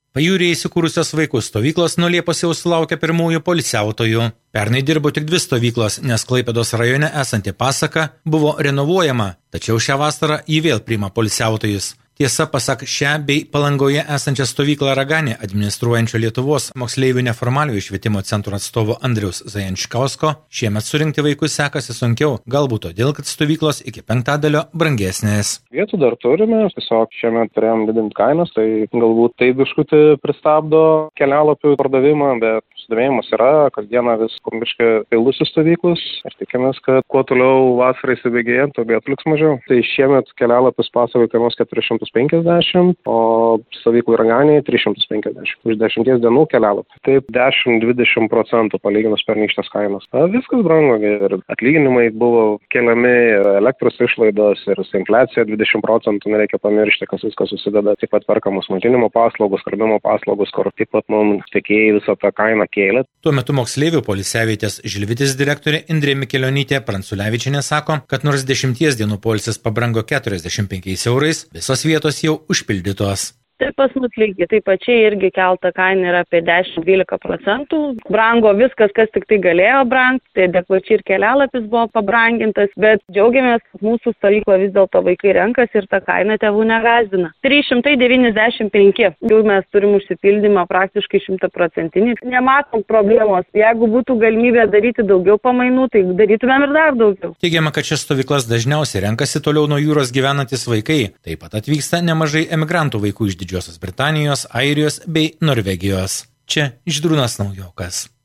Pajūryje įsikūrusios vaikų stovyklos nuo Liepos jau sulaukė pirmųjų poilsiautojų. Pernai dirbo tik 2 stovyklos, nes Klaipėdos rajone esanti Pasaka buvo renovuojama, tačiau šią vasarą ji vėl priima poilsiautojus. Tiesa, pasak šią bei Palangoje esančią stovyklą Raganė administruojančio Lietuvos moksleivių neformaliojo švietimo centro atstovo Andriaus Zajančkausko, šiemet surinkti vaikus sekasi sunkiau, galbūt todėl, kad stovyklos iki 5% brangesnės. Vietų dar turime, tiesiog šiemet turėjom didinti kainas, tai galbūt tai biškutį pristabdo kelialapių pardavimą, bet susidomėjimas yra, kasdieną vis biškai pildosi stovyklos ir tikimės, kad kuo toliau vasarai įsibėgėjant, to vietų liks mažiau. Tai šiemet kelialapis Pasakai kainuos 450, o stovyklų Raganėje 350 už 10 dienų kelialapį. Taip 10-20% palyginus pernykštės kainos. Viskas brango ir atlyginimai buvo keliami, ir elektros išlaidos, ir infliacija 20%, nereikia pamiršti, kas viskas susideda. Taip pat perkamos maitinimo paslaugos, skalbimo paslaugos, kur taip pat mums tiekėjai visą tą kainą kėlė. Tuo metu moksleivių poilsiavietės Žilvitis direktorė Indrė Mikelionytė Pranculevičienė sako, kad nors 10 dienų poilsis pabrango 45 €, visos vietos jau užpildytos. Tai pas mus lygiai, taip pačiai irgi kelta kaina yra apie 10-12%. Brango viskas, kas tik tai galėjo brangti, tai adekvačiai ir kelialapis buvo pabrangintas, bet džiaugiamės, kad mūsų stovyklą vis dėlto vaikai renkasi ir ta kaina tėvų negazdina. 395, jau mes turim užsipildymą praktiškai 100%. Nematom problemos, jeigu būtų galimybė daryti daugiau pamainų, tai darytumėm ir dar daugiau. Teigiama, kad šias stovyklas dažniausiai renkasi toliau nuo jūros gyvenantis vaikai, taip pat atvyksta nemažai emigrantų vaikų iš Didžiosios Britanijos, Airijos bei Norvegijos. Čia Žydrūnas Naujokas.